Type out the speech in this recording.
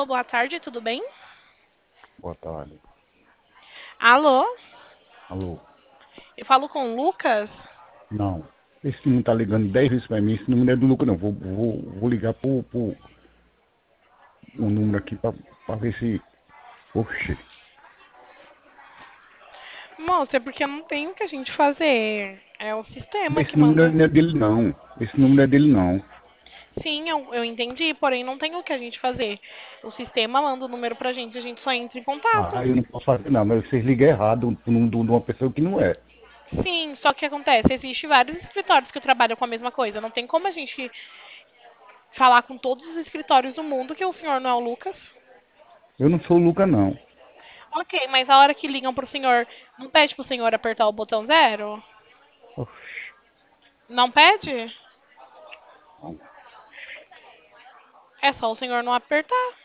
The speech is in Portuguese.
Alô, boa tarde, tudo bem? Boa tarde. Alô, Alô? eu falo com o Lucas? Não. Esse número tá ligando 10 vezes para mim. Esse número não é do Lucas, não. Vou ligar pro um número aqui para ver se. Oxê. Moça, é porque não tem o que a gente fazer. É o sistema que Esse número manda. não é dele, não. Esse número não é dele, não. Sim, eu entendi, porém não tem o que a gente fazer. O sistema manda o número pra gente, a gente só entra em contato. Ah, eu não posso fazer, não. Mas vocês ligam errado pro número de uma pessoa que não é. Sim, só que acontece, existe vários escritórios que trabalham com a mesma coisa. Não tem como a gente falar com todos os escritórios do mundo que o senhor não é o Lucas. Eu não sou o Lucas, não. Ok, mas a hora que ligam pro senhor, não pede pro senhor apertar o botão zero? Oxê. Não pede? Não. É só o senhor não apertar.